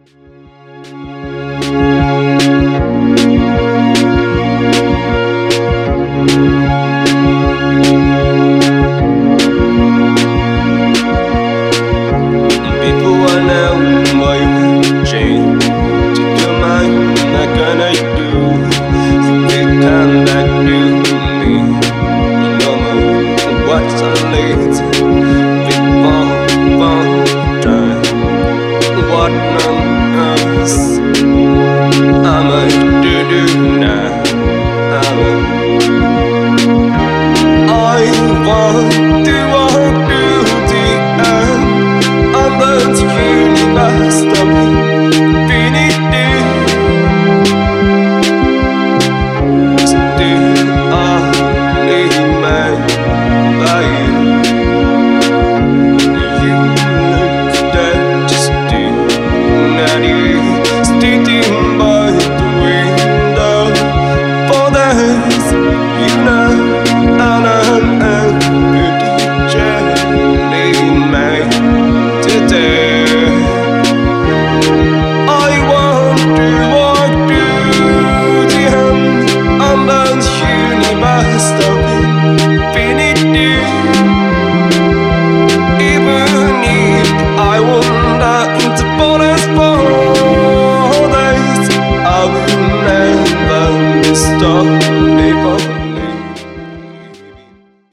People wanna know why you change. Take your mind, not gonna do. If they come back to me, you know what's so late. Before time, what none else.